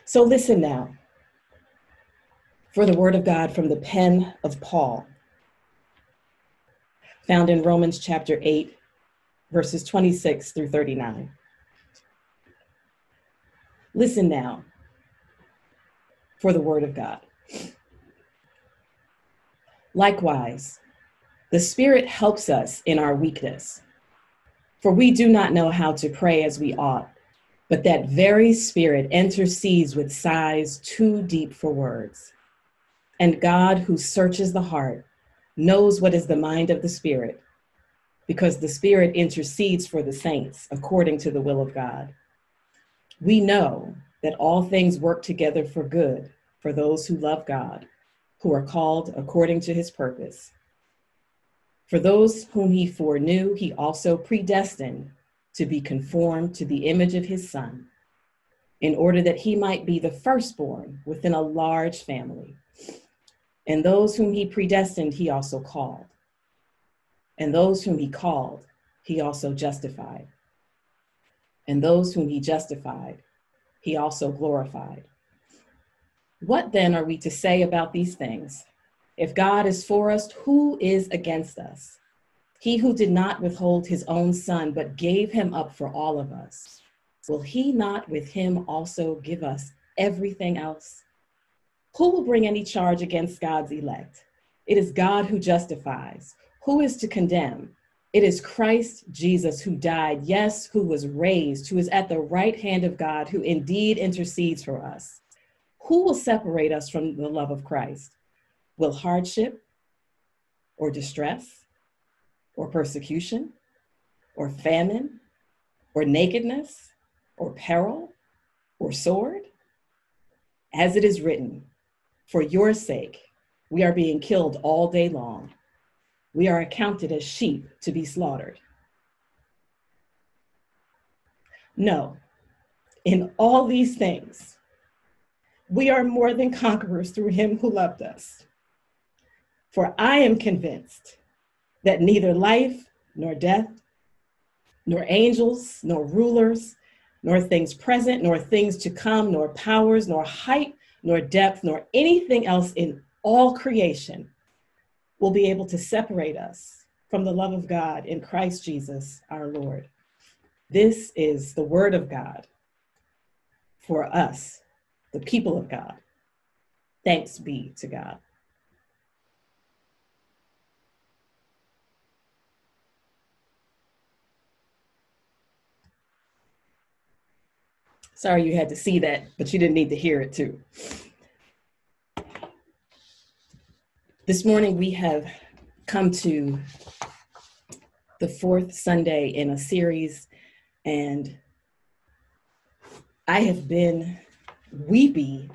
So listen now for the word of God from the pen of Paul, found in Romans chapter 8, verses 26 through 39. Listen now for the word of God. Likewise, the Spirit helps us in our weakness, for we do not know how to pray as we ought, but that very Spirit intercedes with sighs too deep for words. And God, who searches the heart, knows what is the mind of the Spirit, because the Spirit intercedes for the saints according to the will of God. We know that all things work together for good for those who love God, who are called according to his purpose. For those whom he foreknew, he also predestined to be conformed to the image of his Son, in order that he might be the firstborn within a large family. And those whom he predestined, he also called. And those whom he called, he also justified. And those whom he justified, he also glorified. What then are we to say about these things? If God is for us, who is against us? He who did not withhold his own Son, but gave him up for all of us, will he not with him also give us everything else? Who will bring any charge against God's elect? It is God who justifies. Who is to condemn? It is Christ Jesus who died, yes, who was raised, who is at the right hand of God, who indeed intercedes for us. Who will separate us from the love of Christ? Will hardship or distress or persecution or famine or nakedness or peril or sword? As it is written, for your sake, we are being killed all day long. We are accounted as sheep to be slaughtered. No, in all these things, we are more than conquerors through him who loved us. For I am convinced that neither life nor death, nor angels, nor rulers, nor things present, nor things to come, nor powers, nor height, nor depth, nor anything else in all creation will be able to separate us from the love of God in Christ Jesus our Lord. This is the word of God for us, the people of God. Thanks be to God. Sorry you had to see that, but you didn't need to hear it too. This morning we have come to the fourth Sunday in a series, and I have been weepy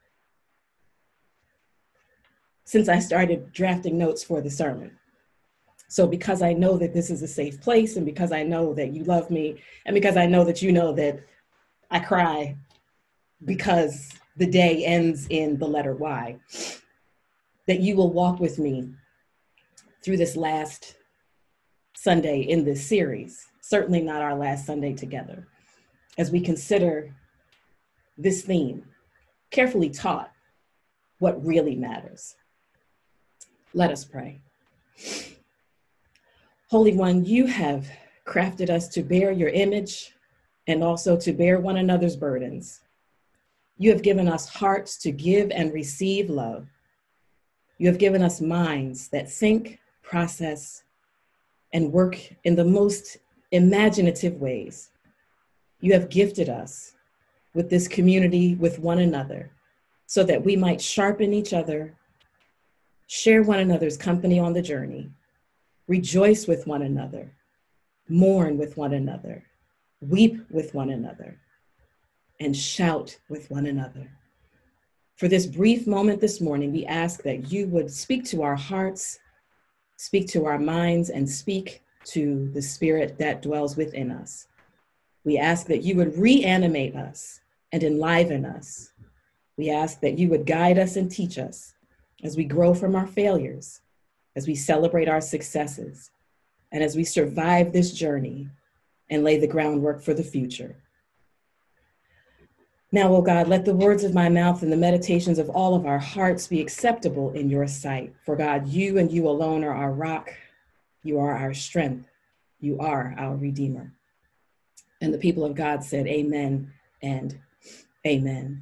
since I started drafting notes for the sermon. So because I know that this is a safe place, and because I know that you love me, and because I know that you know that I cry because the day ends in the letter Y, that you will walk with me through this last Sunday in this series, certainly not our last Sunday together, as we consider this theme, carefully taught what really matters. Let us pray. Holy One, you have crafted us to bear your image and also to bear one another's burdens. You have given us hearts to give and receive love. You have given us minds that think, process, and work in the most imaginative ways. You have gifted us with this community with one another so that we might sharpen each other, share one another's company on the journey, rejoice with one another, mourn with one another, weep with one another, and shout with one another. For this brief moment this morning, we ask that you would speak to our hearts, speak to our minds, and speak to the spirit that dwells within us. We ask that you would reanimate us and enliven us. We ask that you would guide us and teach us as we grow from our failures, as we celebrate our successes, and as we survive this journey and lay the groundwork for the future. Now, O God, let the words of my mouth and the meditations of all of our hearts be acceptable in your sight. For God, you and you alone are our rock. You are our strength. You are our Redeemer. And the people of God said, amen and amen.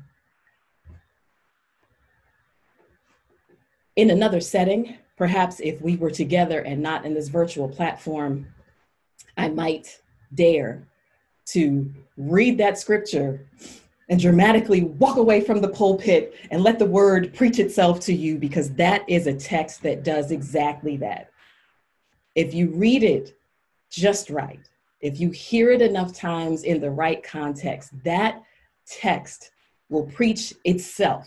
In another setting, perhaps if we were together and not in this virtual platform, I might dare to read that scripture and dramatically walk away from the pulpit and let the word preach itself to you, because that is a text that does exactly that. If you read it just right, if you hear it enough times in the right context, that text will preach itself.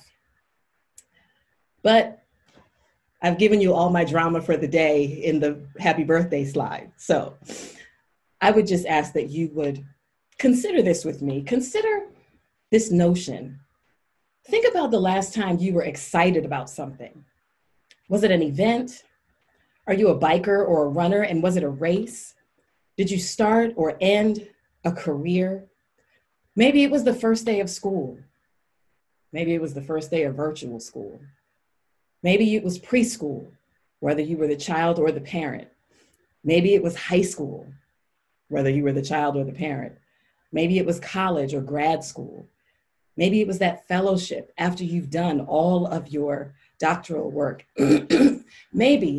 But I've given you all my drama for the day in the happy birthday slide. So I would just ask that you would consider this with me. Consider this notion. Think about the last time you were excited about something. Was it an event? Are you a biker or a runner, and was it a race? Did you start or end a career? Maybe it was the first day of school. Maybe it was the first day of virtual school. Maybe it was preschool, whether you were the child or the parent. Maybe it was high school, whether you were the child or the parent. Maybe it was college or grad school. Maybe it was that fellowship after you've done all of your doctoral work. Maybe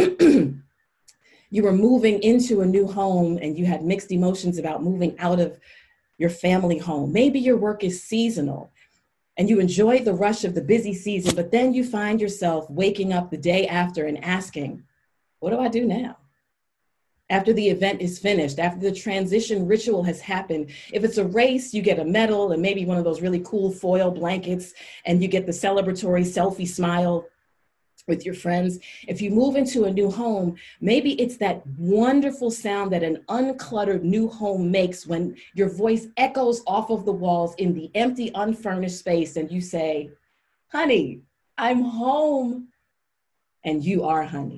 you were moving into a new home and you had mixed emotions about moving out of your family home. Maybe your work is seasonal and you enjoy the rush of the busy season, but then you find yourself waking up the day after and asking, what do I do now? After the event is finished, after the transition ritual has happened. If it's a race, you get a medal and maybe one of those really cool foil blankets, and you get the celebratory selfie smile with your friends. If you move into a new home, maybe it's that wonderful sound that an uncluttered new home makes when your voice echoes off of the walls in the empty, unfurnished space, and you say, honey, I'm home. And you are honey.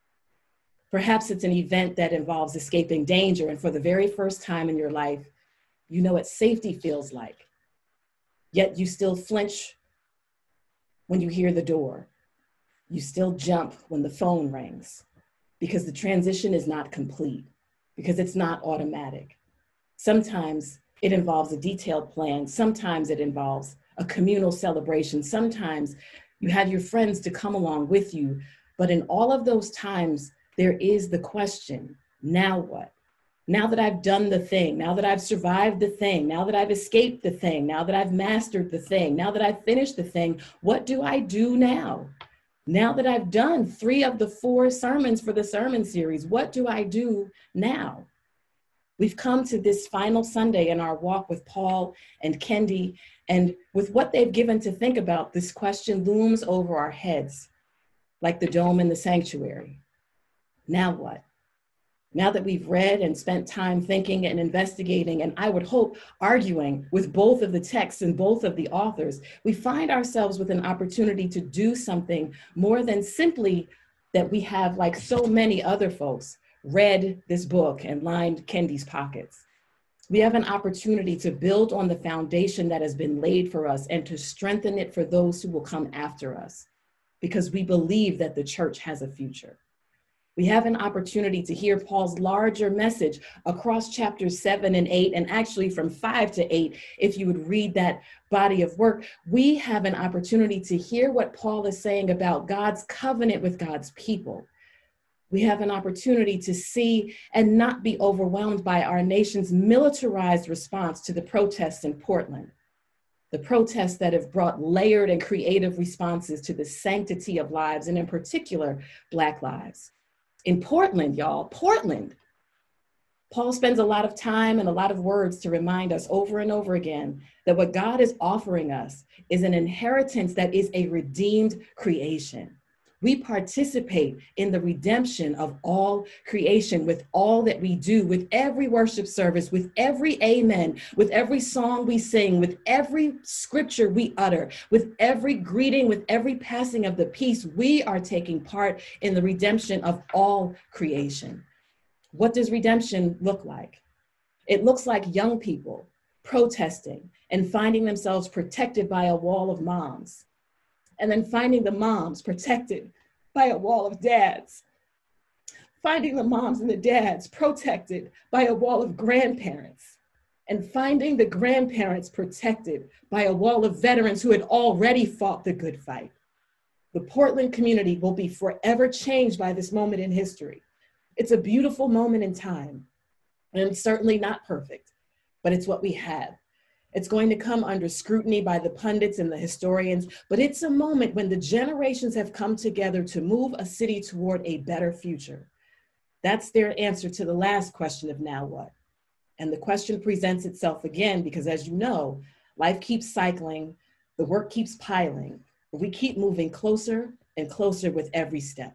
Perhaps it's an event that involves escaping danger, and for the very first time in your life, you know what safety feels like. Yet you still flinch when you hear the door. You still jump when the phone rings, because the transition is not complete, because it's not automatic. Sometimes it involves a detailed plan. Sometimes it involves a communal celebration. Sometimes you have your friends to come along with you. But in all of those times, there is the question, now what? Now that I've done the thing, now that I've survived the thing, now that I've escaped the thing, now that I've mastered the thing, now that I've finished the thing, what do I do now? Now that I've done 3 of the 4 sermons for the sermon series, what do I do now? We've come to this final Sunday in our walk with Paul and Kendi, and with what they've given to think about, this question looms over our heads like the dome in the sanctuary. Now what? Now that we've read and spent time thinking and investigating, and I would hope arguing with both of the texts and both of the authors, we find ourselves with an opportunity to do something more than simply that we have, like so many other folks, read this book and lined Kendi's pockets. We have an opportunity to build on the foundation that has been laid for us and to strengthen it for those who will come after us, because we believe that the church has a future. We have an opportunity to hear Paul's larger message across chapters 7 and 8, and actually from 5 to 8, if you would read that body of work. We have an opportunity to hear what Paul is saying about God's covenant with God's people. We have an opportunity to see and not be overwhelmed by our nation's militarized response to the protests in Portland. The protests that have brought layered and creative responses to the sanctity of lives, and in particular, Black lives. In Portland, y'all, Portland, Paul spends a lot of time and a lot of words to remind us over and over again that what God is offering us is an inheritance that is a redeemed creation. We participate in the redemption of all creation with all that we do, with every worship service, with every amen, with every song we sing, with every scripture we utter, with every greeting, with every passing of the peace. We are taking part in the redemption of all creation. What does redemption look like? It looks like young people protesting and finding themselves protected by a wall of moms, and then finding the moms protected by a wall of dads, finding the moms and the dads protected by a wall of grandparents, and finding the grandparents protected by a wall of veterans who had already fought the good fight. The Portland community will be forever changed by this moment in history. It's a beautiful moment in time, and it's certainly not perfect, but it's what we have. It's going to come under scrutiny by the pundits and the historians, but it's a moment when the generations have come together to move a city toward a better future. That's their answer to the last question of now what? And the question presents itself again because, as you know, life keeps cycling, the work keeps piling, but we keep moving closer and closer with every step.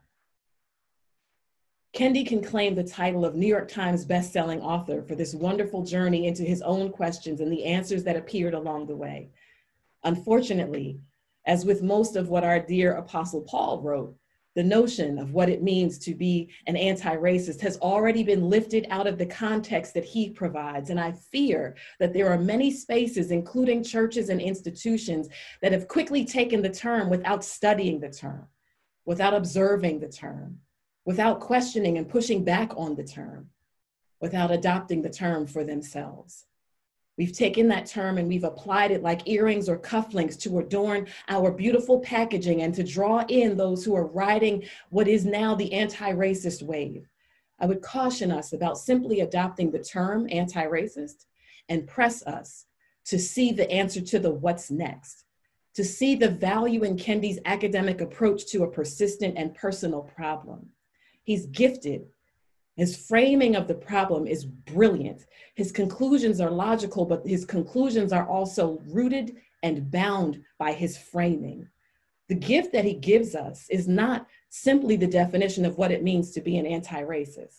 Kendi can claim the title of New York Times bestselling author for this wonderful journey into his own questions and the answers that appeared along the way. Unfortunately, as with most of what our dear Apostle Paul wrote, the notion of what it means to be an anti-racist has already been lifted out of the context that he provides. And I fear that there are many spaces, including churches and institutions, that have quickly taken the term without studying the term, without observing the term, without questioning and pushing back on the term, without adopting the term for themselves. We've taken that term and we've applied it like earrings or cufflinks to adorn our beautiful packaging and to draw in those who are riding what is now the anti-racist wave. I would caution us about simply adopting the term anti-racist and press us to see the answer to the what's next, to see the value in Kendi's academic approach to a persistent and personal problem. He's gifted. His framing of the problem is brilliant. His conclusions are logical, but his conclusions are also rooted and bound by his framing. The gift that he gives us is not simply the definition of what it means to be an anti-racist.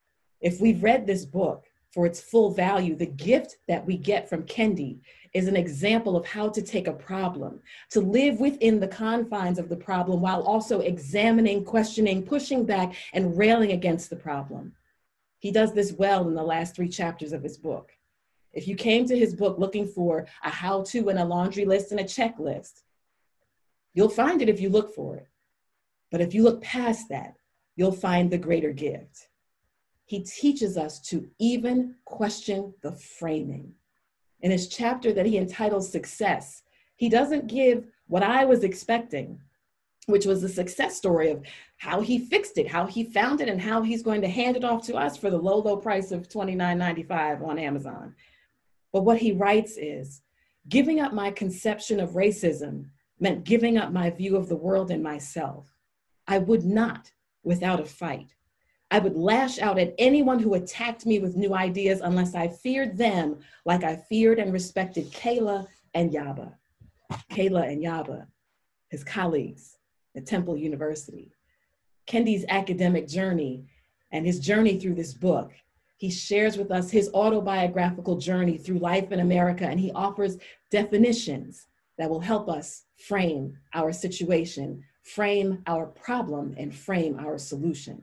If we've read this book for its full value, the gift that we get from Kendi is an example of how to take a problem, to live within the confines of the problem while also examining, questioning, pushing back, and railing against the problem. He does this well in the last 3 chapters of his book. If you came to his book looking for a how-to and a laundry list and a checklist, you'll find it if you look for it. But if you look past that, you'll find the greater gift. He teaches us to even question the framing. In his chapter that he entitles Success, he doesn't give what I was expecting, which was the success story of how he fixed it, how he found it, and how he's going to hand it off to us for the low, low price of $29.95 on Amazon. But what he writes is, giving up my conception of racism meant giving up my view of the world and myself. I would not without a fight. I would lash out at anyone who attacked me with new ideas unless I feared them like I feared and respected Kayla and Yaba. Kayla and Yaba, his colleagues at Temple University. Kendi's academic journey and his journey through this book. He shares with us his autobiographical journey through life in America, and he offers definitions that will help us frame our situation, frame our problem, and frame our solution.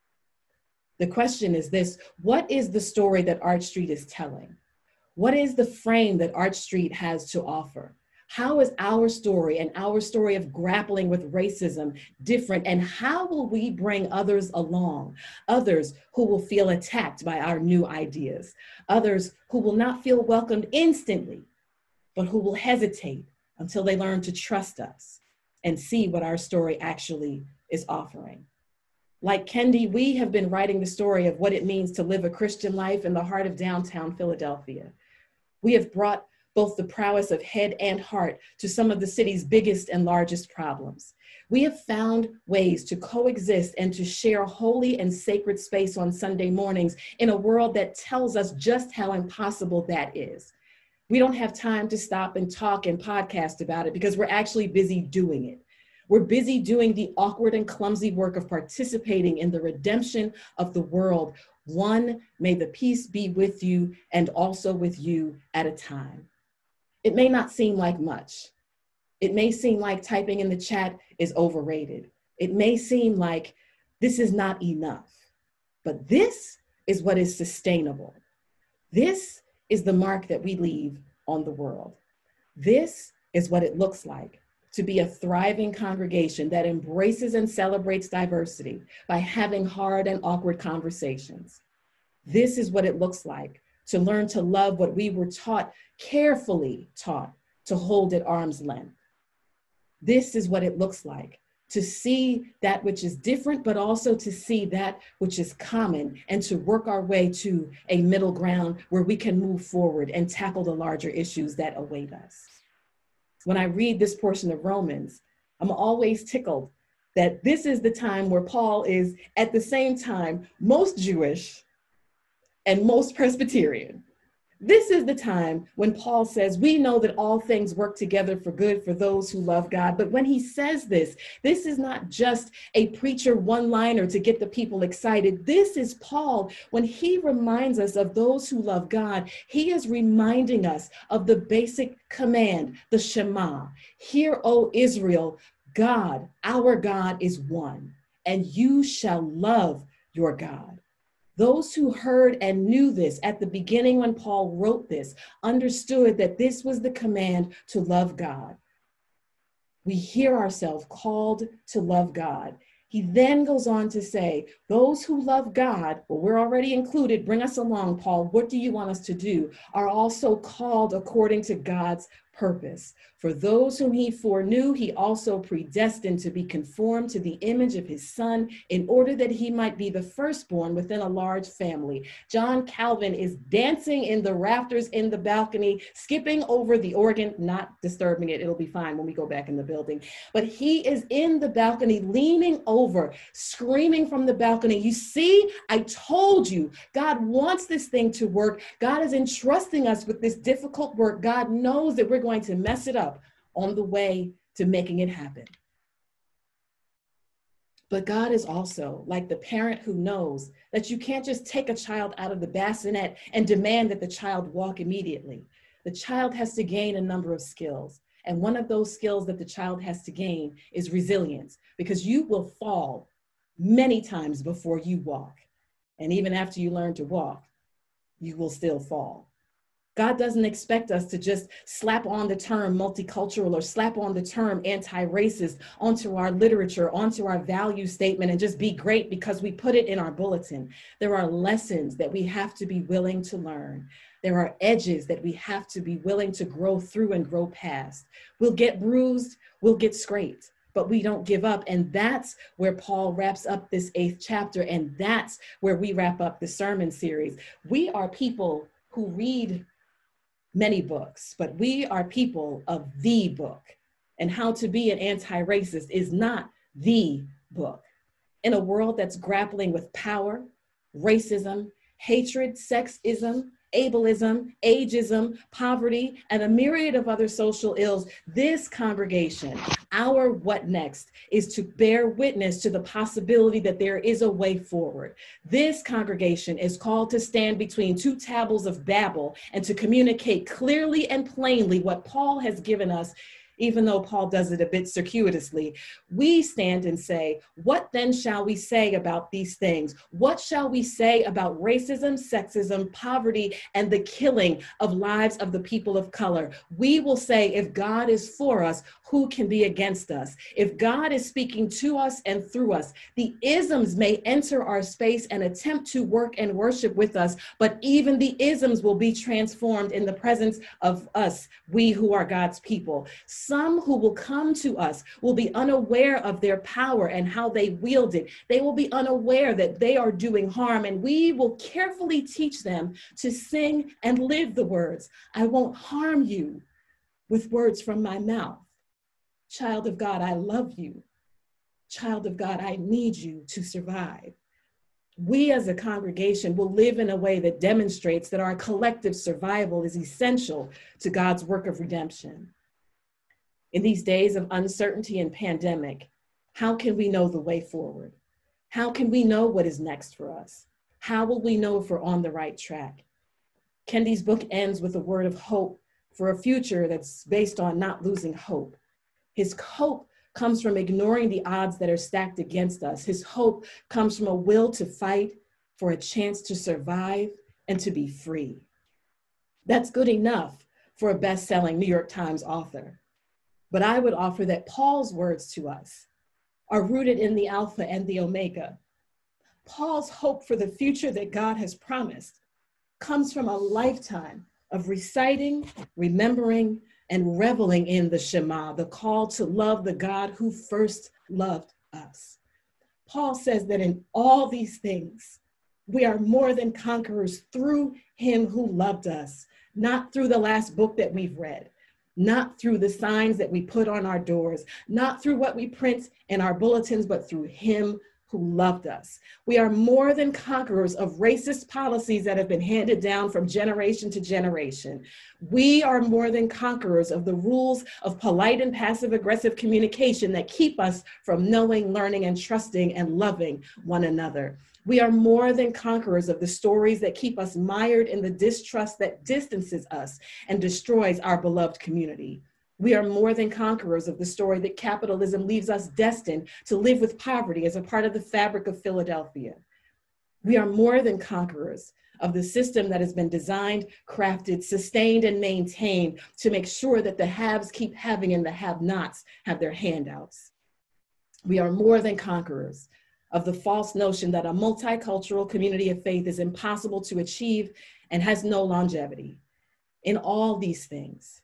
The question is this: what is the story that Arch Street is telling? What is the frame that Arch Street has to offer? How is our story and our story of grappling with racism different? And how will we bring others along? Others who will feel attacked by our new ideas. Others who will not feel welcomed instantly, but who will hesitate until they learn to trust us and see what our story actually is offering. Like Kendi, we have been writing the story of what it means to live a Christian life in the heart of downtown Philadelphia. We have brought both the prowess of head and heart to some of the city's biggest and largest problems. We have found ways to coexist and to share holy and sacred space on Sunday mornings in a world that tells us just how impossible that is. We don't have time to stop and talk and podcast about it because we're actually busy doing it. We're busy doing the awkward and clumsy work of participating in the redemption of the world. One, may the peace be with you and also with you at a time. It may not seem like much. It may seem like typing in the chat is overrated. It may seem like this is not enough, but this is what is sustainable. This is the mark that we leave on the world. This is what it looks like to be a thriving congregation that embraces and celebrates diversity by having hard and awkward conversations. This is what it looks like to learn to love what we were taught, carefully taught, to hold at arm's length. This is what it looks like to see that which is different, but also to see that which is common and to work our way to a middle ground where we can move forward and tackle the larger issues that await us. When I read this portion of Romans, I'm always tickled that this is the time where Paul is at the same time most Jewish and most Presbyterian. This is the time when Paul says, we know that all things work together for good for those who love God. But when he says this is not just a preacher one-liner to get the people excited. This is Paul. When he reminds us of those who love God, he is reminding us of the basic command, the Shema. Hear, O Israel, God, our God is one, and you shall love your God. Those who heard and knew this at the beginning when Paul wrote this understood that this was the command to love God. We hear ourselves called to love God. He then goes on to say, those who love God, well, we're already included, bring us along, Paul, what do you want us to do, are also called according to God's purpose. For those whom he foreknew, he also predestined to be conformed to the image of his son in order that he might be the firstborn within a large family. John Calvin is dancing in the rafters in the balcony, skipping over the organ, not disturbing it. It'll be fine when we go back in the building. But he is in the balcony, leaning over, screaming from the balcony. You see, I told you, God wants this thing to work. God is entrusting us with this difficult work. God knows that we're going to mess it up on the way to making it happen. But God is also like the parent who knows that you can't just take a child out of the bassinet and demand that the child walk immediately. The child has to gain a number of skills. And one of those skills that the child has to gain is resilience, because you will fall many times before you walk. And even after you learn to walk, you will still fall. God doesn't expect us to just slap on the term multicultural or slap on the term anti-racist onto our literature, onto our value statement, and just be great because we put it in our bulletin. There are lessons that we have to be willing to learn. There are edges that we have to be willing to grow through and grow past. We'll get bruised, we'll get scraped, but we don't give up. And that's where Paul wraps up this 8th chapter. And that's where we wrap up the sermon series. We are people who read many books, but we are people of the book. And How to Be an Anti-Racist is not the book. In a world that's grappling with power, racism, hatred, sexism, ableism, ageism, poverty, and a myriad of other social ills, this congregation, our What Next, is to bear witness to the possibility that there is a way forward. This congregation is called to stand between two tables of Babel and to communicate clearly and plainly what Paul has given us. Even though Paul does it a bit circuitously, we stand and say, what then shall we say about these things? What shall we say about racism, sexism, poverty, and the killing of lives of the people of color? We will say, if God is for us, who can be against us? If God is speaking to us and through us, the isms may enter our space and attempt to work and worship with us, but even the isms will be transformed in the presence of us, we who are God's people. Some who will come to us will be unaware of their power and how they wield it. They will be unaware that they are doing harm, and we will carefully teach them to sing and live the words, I won't harm you with words from my mouth. Child of God, I love you. Child of God, I need you to survive. We as a congregation will live in a way that demonstrates that our collective survival is essential to God's work of redemption. In these days of uncertainty and pandemic, how can we know the way forward? How can we know what is next for us? How will we know if we're on the right track? Kendi's book ends with a word of hope for a future that's based on not losing hope. His hope comes from ignoring the odds that are stacked against us. His hope comes from a will to fight for a chance to survive and to be free. That's good enough for a best-selling New York Times author. But I would offer that Paul's words to us are rooted in the Alpha and the Omega. Paul's hope for the future that God has promised comes from a lifetime of reciting, remembering, and reveling in the Shema, the call to love the God who first loved us. Paul says that in all these things, we are more than conquerors through him who loved us, not through the last book that we've read, not through the signs that we put on our doors, not through what we print in our bulletins, but through him who loved us. We are more than conquerors of racist policies that have been handed down from generation to generation. We are more than conquerors of the rules of polite and passive-aggressive communication that keep us from knowing, learning, and trusting and loving one another. We are more than conquerors of the stories that keep us mired in the distrust that distances us and destroys our beloved community. We are more than conquerors of the story that capitalism leaves us destined to live with poverty as a part of the fabric of Philadelphia. We are more than conquerors of the system that has been designed, crafted, sustained, and maintained to make sure that the haves keep having and the have-nots have their handouts. We are more than conquerors of the false notion that a multicultural community of faith is impossible to achieve and has no longevity. In all these things,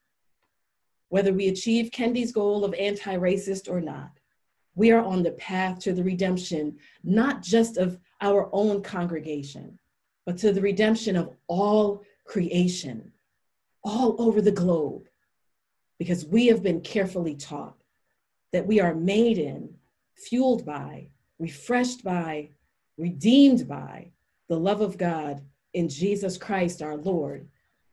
whether we achieve Kendi's goal of anti-racist or not, we are on the path to the redemption, not just of our own congregation, but to the redemption of all creation, all over the globe, because we have been carefully taught that we are made in, fueled by, refreshed by, redeemed by the love of God in Jesus Christ our Lord.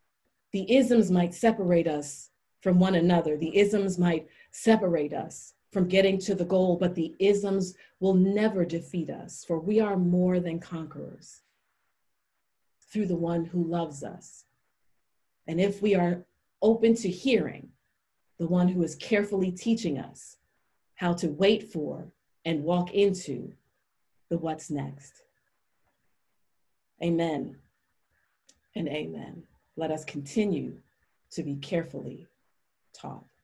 The isms might separate us from one another. The isms might separate us from getting to the goal, but the isms will never defeat us, for we are more than conquerors through the one who loves us. And if we are open to hearing the one who is carefully teaching us how to wait for and walk into the what's next. Amen and amen. Let us continue to be carefully taught.